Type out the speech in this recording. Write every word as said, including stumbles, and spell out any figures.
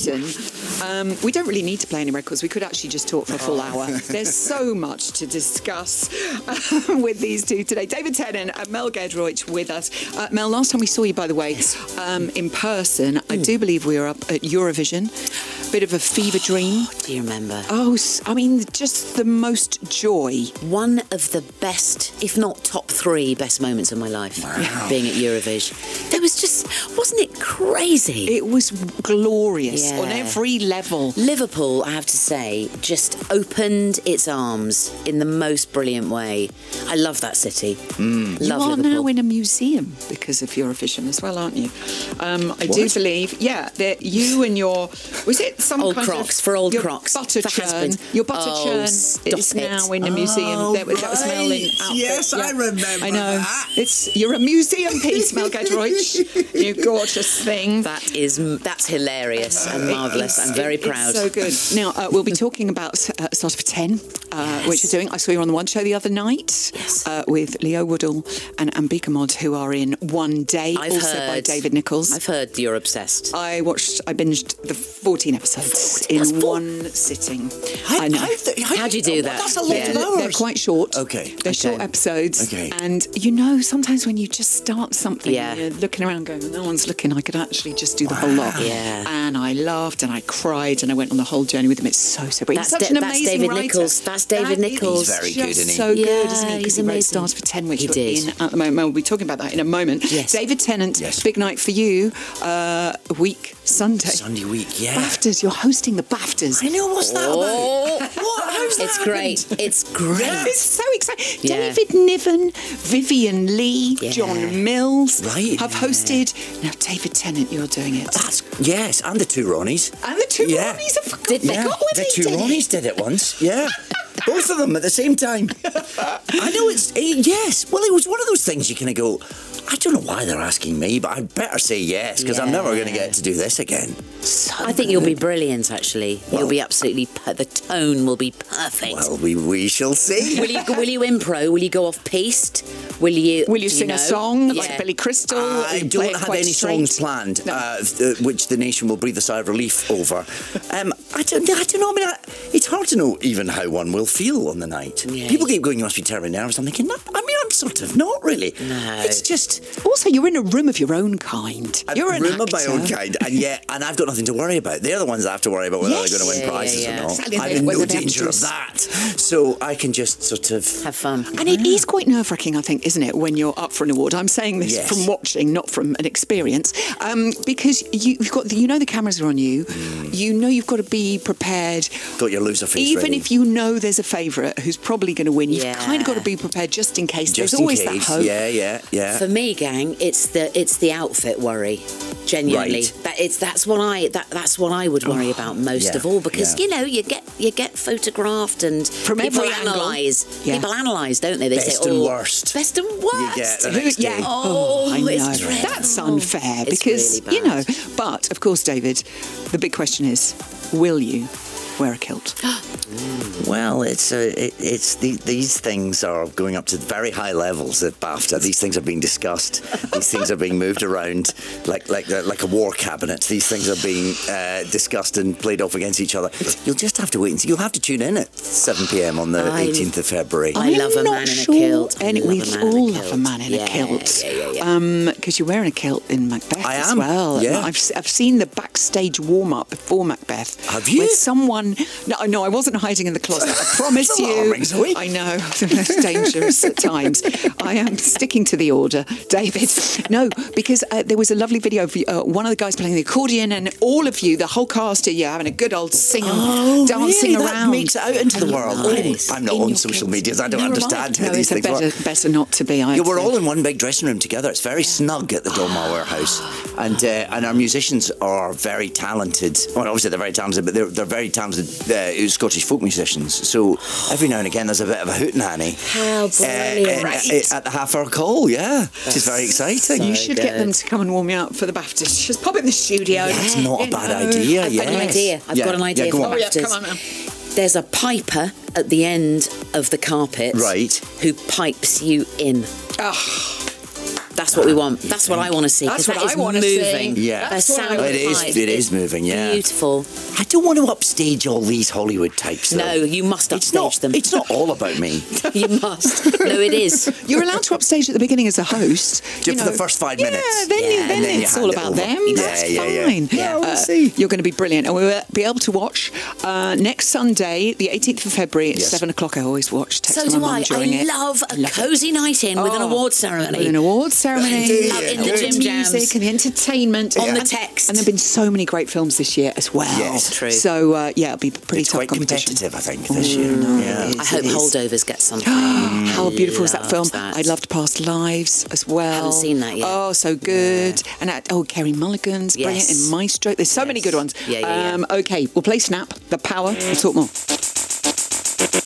Listen, um, we don't really need to play any records. We could actually just talk for a full hour. There's so much to discuss uh, with these two today. David Tennant and Mel Giedroyc with us. Uh, Mel, last time we saw you, by the way, um, in person, I do believe we were up at Eurovision. Bit of a fever dream. Do you remember? Oh, I mean, just the most joy. One of the best, if not top three, best moments of my life. Wow. Being at Eurovision. There was just, wasn't it crazy? It was glorious Yeah. on every level. Liverpool, I have to say, just opened its arms in the most brilliant way. I love that city. You Mm. Love are Liverpool. now in a museum because of Eurovision as well, aren't you? Um, I do What? believe, yeah, that you and your, was it some Old kind Crocs, of, for old your Crocs, butter for churn, has-beens. your butter Oh, churn stop is it. now in a museum. Oh, that, was- that was Mel in right. outfit. Yes, I remember I know. that. It's you're a museum piece, Mel Giedroyc. You gorgeous thing. That is, that's hilarious and marvellous. I'm very It's proud. so good. Now, uh, we'll be talking about uh, Start of ten, uh, Yes. which you're doing. I saw you on the One Show the other night Yes. uh, with Leo Woodall and Ambika Mod, who are in One Day, I've also heard, by David Nichols. I've heard you're obsessed. I watched, I binged the fourteen episodes That's in four- one sitting. How, I know. how th- how How'd you do that? That's a lot Yeah, of they're- hours. they're quite short. Okay. They're short Okay. episodes. Okay. And you know, sometimes when you just start something, Yeah. you're looking around going, no one's looking, I could actually just do the whole lot. Yeah. And I laughed and I cried and I went on the whole journey with him. It's so, so brilliant. That's He's such Da- an that's amazing David writer. Nichols. That's David That is Nichols. He's very just good, isn't he? so good, Yeah, isn't he? Because he's he wrote amazing. Stars for ten, which He we're did. in at the moment. We'll be talking about that in a moment. Yes. David Tennant, Yes. big night for you, uh, week Sunday. Sunday week, yeah. BAFTAs, you're hosting the BAFTAs. I know, what's that Oh. about? What? How's that It's happened? great. It's great. It's so exciting. Yeah. David Niven, Vivian Lee, Yeah. John Mills Right. have hosted. Now, David Tennant, you're doing it. That's, yes, and the two Ronnies. And the two Yeah. Ronnies, I forgot, Did they? forgot when the they two did it. Ronnies did it once. Yeah. Both of them at the same time. I know it's, eh, yes. Well, it was one of those things you kind of go, I don't know why they're asking me, but I'd better say yes, because I'm never going to get to do this again. I think you'll be brilliant, actually. you'll be absolutely... Per- the tone will be perfect. Well, we, we shall see. will you will you impro? Will you go off piste? Will you... Will you do sing know? a song Yeah. like Billy Crystal? I Will you play don't it have quite any straight? songs planned, No. uh, th- which the nation will breathe a sigh of relief over. Um, I don't, I don't know. I mean, I, it's hard to know even how one will feel on the night. Yeah. People keep going, "You must be terribly nervous." I'm thinking, no, I mean, I'm sort of not really. No. It's just Also, you're in a room of your own kind. a You're an room of my actor. own kind, and yet, and I've got nothing to worry about. They're the ones that have to worry about whether Yes. they're going to win Yeah, yeah, prizes yeah. or not. Exactly, I'm in whether no they have danger to of s- that, so I can just sort of Have fun. And it is quite nerve-wracking, I think, isn't it, when you're up for an award? I'm saying this Yes. from watching, not from an experience, um, because you, you've got, the, you know, the cameras are on you. You know you've got to be prepared. got your loser face Even ready. if you know there's a favourite who's probably going to win, you've Yeah. kind of got to be prepared just in case. just There's in always case. that hope. Yeah, yeah, yeah. For me, gang, it's the it's the outfit worry. Genuinely, Right. that it's that's what I that that's what I would worry about most yeah, of all, because yeah. you know you get you get photographed and From people every angle. analyse. Yeah. People analyse, don't they? They Best say, and oh, worst. best and worst. get the Who- next yeah. day. Oh, I know. it's dreadful. That's unfair It's because, really you know, bad. but of course, David, the big question is, will you wear a kilt? Well, it's uh, it, it's the, these things are going up to very high levels at BAFTA. These things are being discussed. These things are being moved around like like uh, like a war cabinet. These things are being uh, discussed and played off against each other. You'll just have to wait and see. You'll have to tune in at seven p.m. on the I- eighteenth of February. I love a I'm man not in a sure kilt. I Any, love we a man in a all love a kilt. man in Yeah, a kilt. yeah, yeah, yeah. Um, because you're wearing a kilt in Macbeth I as am, well. yeah. I've, s- I've seen the backstage warm up before Macbeth. Have you? Where someone, no, no, I wasn't hiding in the closet. I promise It's a lot you. of rings a week. I know, it's dangerous at times. I am sticking to the order, David. No, because uh, there was a lovely video of uh, one of the guys playing the accordion, and all of you, the whole cast, are you having a good old singing, Oh, dancing really? around. That makes it out into the world. Nice. I'm not In on your social kilt. medias. I don't Nor am I. understand No, how these it's things better, work. better not to be. I'd Yeah, we're say. all in one big dressing room together. It's very snug at the Donmar Warehouse, and uh, and our musicians are very talented. Well, obviously they're very talented, but they're they're very talented uh, Scottish folk musicians. So every now and again, there's a bit of a hootenanny How brilliant. uh, uh, at the half hour call. Yeah, which is very exciting. You So should get good. them to come and warm you up for the BAFTAs. Just pop in the studio. That's not a you bad know. idea. I've got an yes. idea. I've Yeah, got an idea Yeah, go for on. Oh, yeah, BAFTAs. come on now. There's a piper at the end of the carpet, Right. who pipes you in. Oh, That's what we want. That's what I want to see. That's Because what that I is wanna see. moving. Yeah. That's The what I sound wanna of It is. height It is moving. Yeah. Beautiful. I don't want to upstage all these Hollywood types. Though. No, you must It's upstage not. them. It's not all about me. You must. No, it is. You're allowed to upstage at the beginning as a host. Just you for know. the first five Yeah, minutes. then, you, Yeah, then, and then you it's hand all it about over. them. Yeah, That's yeah, yeah. fine. Yeah, I wanna Uh, see. You're going to be brilliant. And we'll be able to watch uh, next Sunday, the eighteenth of February at Yes. seven o'clock. I always watch. Text So my do mum I. during I it. love a Love it. cosy night in with an Oh, award ceremony. With an awards ceremony, Do you? Love in the Yeah. gym jams. music and the entertainment On and, the text. And there have been so many great films this year as well. Yes. True. So uh, yeah, it'll be pretty It's tough quite competition. competitive, I think, this year. Yeah. it I hope It is. Holdovers get something. How beautiful is that Loved film? that. I loved Past Lives as well. Haven't seen that yet. Oh, so good. And uh, oh, Kerry Mulligan's brilliant Yes. in Maestro. There's so many Yes. good ones. Yeah, yeah, yeah. Um, okay, we'll play Snap, The Power. We'll talk more.